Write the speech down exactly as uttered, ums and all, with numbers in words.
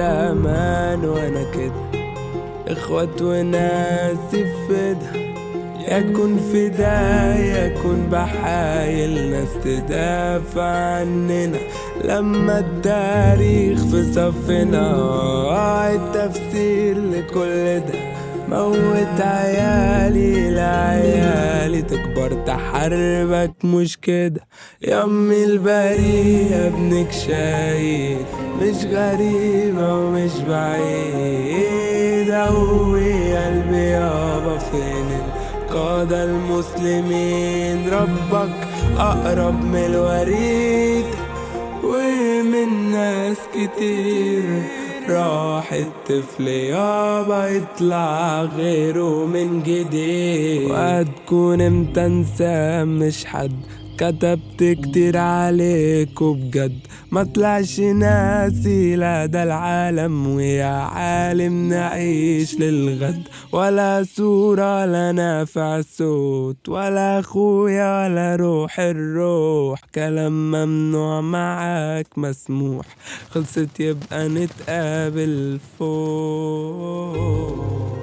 زمان وانا كده اخوات وناس فدا، يكون فدا يكون بحايل ناس تدافع عننا لما التاريخ في صفنا. التفسير لكل ده موت عيالي لعيالي تكبر تحاربك مش كده. يمي البريئة ابنك شايل مش غريبة ومش بعيد. قوي قلبي يابا فين القادة المسلمين؟ ربك أقرب من الوريد ومن ناس كتير راح الطفل يابا يطلع غيره من جديد. وهتكون امتى انسى مش حد كتبت كتير عليكوا بجد، ما طلعش ناسي لا ده العالم ويا عالم نعيش للغد. ولا صورة ولا نافع الصوت ولا اخويا ولا روح الروح، كلام ممنوع معاك مسموح، خلصت يبقى نتقابل فوق.